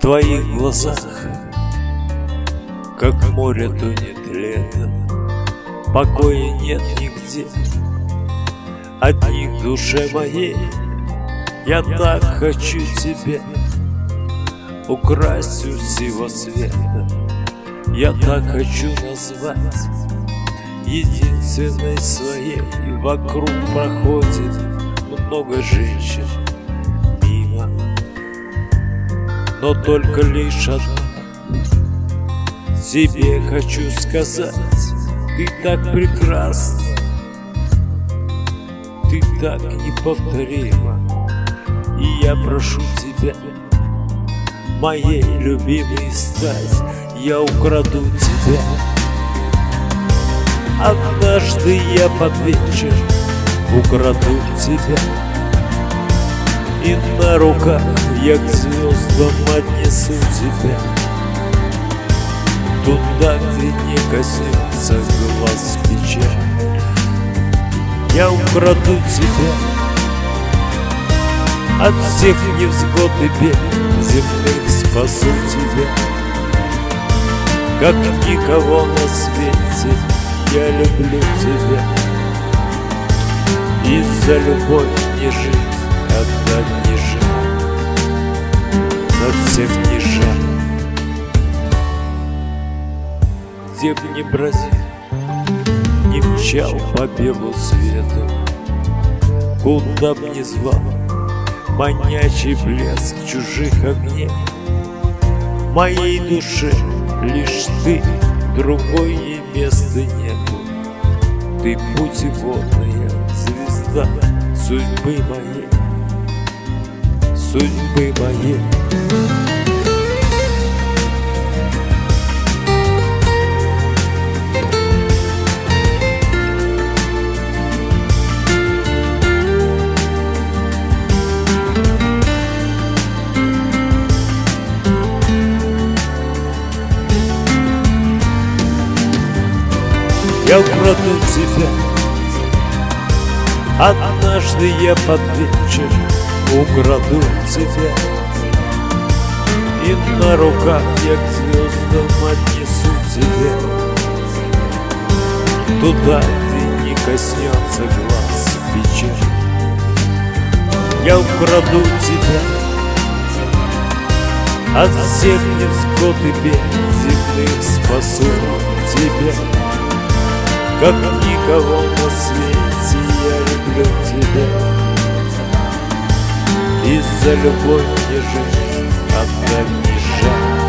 твоих глазах, как море тонет лето, покоя нет нигде, одни в душе моей. Я так хочу тебя украсть у всего света, я так хочу назвать единственной своей. И вокруг проходит много женщин мимо, но только лишь одна. Тебе хочу сказать: ты так прекрасна, ты так неповторима. И я прошу тебя моей любимой стать, я украду тебя. Однажды я под вечер украду тебя, и на руках я к звездам отнесу тебя, туда, где не коснется глаз печаль. Я украду тебя от всех невзгод и бед земных, спасу тебя, как никого на свете. Я люблю тебя, и за любовь не жить, отдать не жаль, совсем не жаль. Где б ни бродил, не мчал по белу свету, куда б ни звал манящий блеск чужих огней, в моей душе лишь ты, другой ей места нету. Ты путеводная звезда судьбы моей, судьбы моей. Я украду тебя, однажды я под вечер украду тебя, и на руках я к звездам отнесу тебя, туда, где не коснется глаз печаль. Я украду тебя от всех невзгод и бед земных, спасу тебя, как никого на свете. Я люблю тебя, и за любовь не жить, отдать не жаль.